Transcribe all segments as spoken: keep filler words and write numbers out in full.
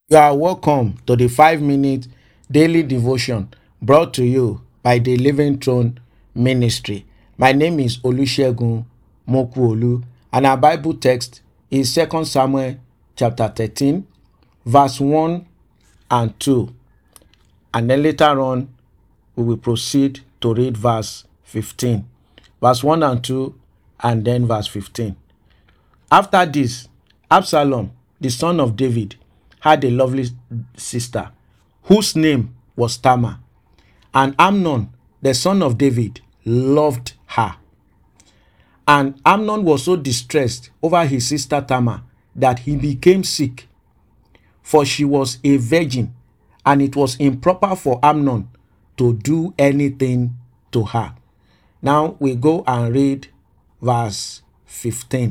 You are welcome to the five minute daily devotion brought to you by the Living Throne Ministry. My name is Olusegun Mokuolu, and our Bible text is Second Samuel chapter thirteen, verse one and two. And then later on, we will proceed to read verse fifteen. Verse one and two, and then verse fifteen. After this, Absalom, the son of David, had a lovely sister whose name was Tamar, and Amnon, the son of David, loved her. And Amnon was so distressed over his sister Tamar that he became sick, for she was a virgin, and it was improper for Amnon to do anything to her. Now we go and read verse fifteen.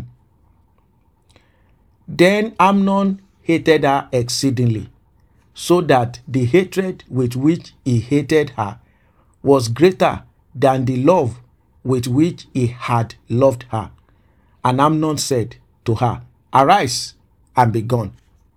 Then Amnon hated her exceedingly, so that the hatred with which he hated her was greater than the love with which he had loved her. And Amnon said to her, "Arise and be gone."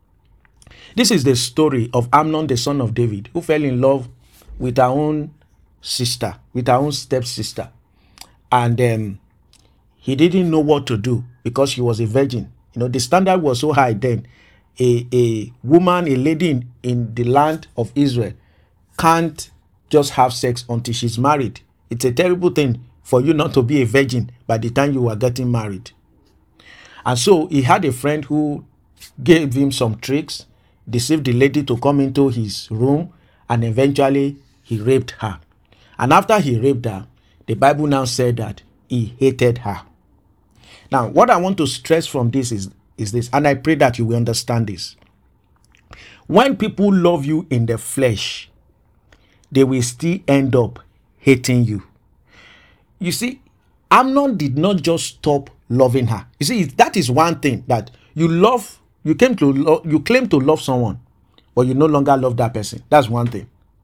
This is the story of Amnon, the son of David, who fell in love with her own sister, with her own stepsister. And um, he didn't know what to do because she was a virgin. You know, the standard was so high then. A, a woman, a lady in, in the land of Israel can't just have sex until she's married. It's a terrible thing for you not to be a virgin by the time you were getting married. And so he had a friend who gave him some tricks, deceived the lady to come into his room, and eventually he raped her. And after he raped her, the Bible now said that he hated her. Now, what I want to stress from this is, is this, and I pray that you will understand this. When people love you in the flesh, they will still end up hating you. You see, Amnon did not just stop loving her. You see, that is one thing, that you love, you came to lo- you claim to love someone, but you no longer love that person. That's one thing.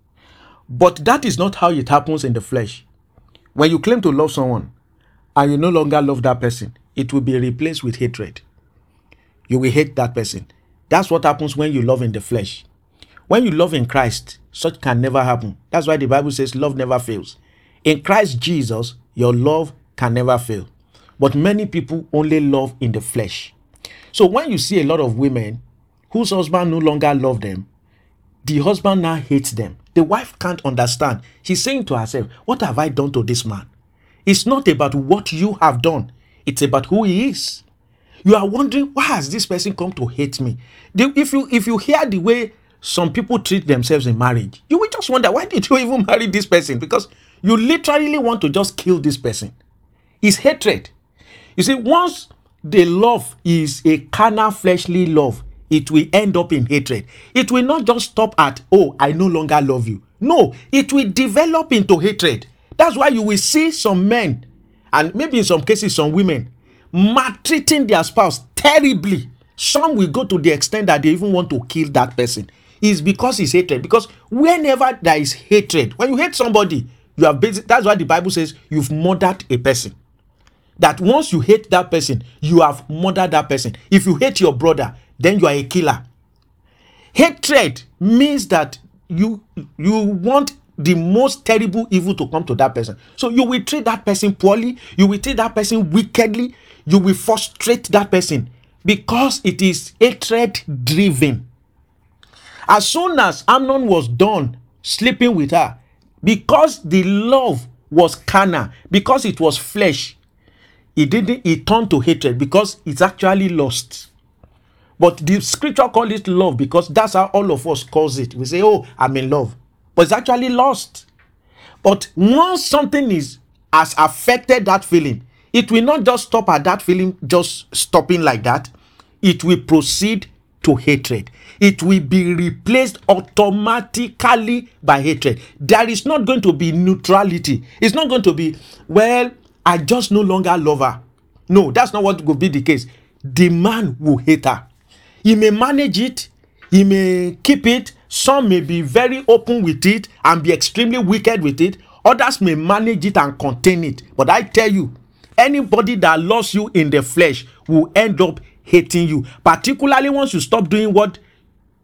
But that is not how it happens in the flesh. When you claim to love someone and you no longer love that person, it will be replaced with hatred. You will hate that person. That's what happens when you love in the flesh. When you love in Christ, such can never happen. That's why the Bible says love never fails. In Christ Jesus, your love can never fail. But many people only love in the flesh. So when you see a lot of women whose husband no longer love them, the husband now hates them. The wife can't understand. She's saying to herself, what have I done to this man? It's not about what you have done. It's about who he is. You are wondering, why has this person come to hate me? If you if you hear the way some people treat themselves in marriage, you will just wonder, why did you even marry this person? Because you literally want to just kill this person. It's hatred. You see, once the love is a carnal, fleshly love, it will end up in hatred. It will not just stop at, oh, I no longer love you. No, it will develop into hatred. That's why you will see some men, and maybe in some cases some women, maltreating their spouse terribly. Some will go to the extent that they even want to kill that person. It's because it's hatred. Because whenever there is hatred, when you hate somebody, you have basic, that's why the Bible says you've murdered a person. That once you hate that person, you have murdered that person. If you hate your brother, then you are a killer. Hatred means that you you want the most terrible evil to come to that person. So you will treat that person poorly, you will treat that person wickedly, you will frustrate that person because it is hatred driven. As soon as Amnon was done sleeping with her, because the love was carnal, because it was flesh, it didn't it turned to hatred because it's actually lust. But the scripture calls it love because that's how all of us calls it. We say, oh, I'm in love. But it's actually lust. But once something is has affected that feeling, it will not just stop at that feeling just stopping like that. It will proceed to hatred. It will be replaced automatically by hatred. There is not going to be neutrality. It's not going to be, well, I just no longer love her. No, that's not what will be the case. The man will hate her. He may manage it. He may keep it. Some may be very open with it and be extremely wicked with it. Others may manage it and contain it. But I tell you, anybody that loves you in the flesh will end up hating you. Particularly once you stop doing what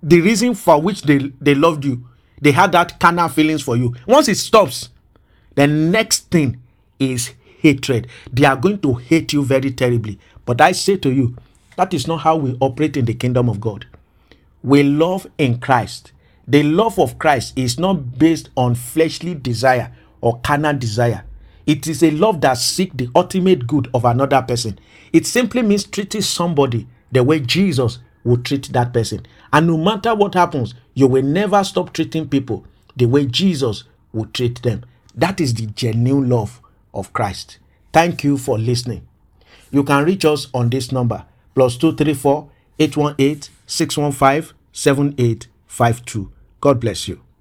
the reason for which they, they loved you, they had that carnal feelings for you. Once it stops, the next thing is hatred. They are going to hate you very terribly. But I say to you, that is not how we operate in the kingdom of God. We love in Christ. The love of Christ is not based on fleshly desire or carnal desire. It is a love that seeks the ultimate good of another person. It simply means treating somebody the way Jesus would treat that person. And no matter what happens, you will never stop treating people the way Jesus would treat them. That is the genuine love of Christ. Thank you for listening. You can reach us on this number, plus two three four, eight one eight, six one five, seven eight five two. God bless you.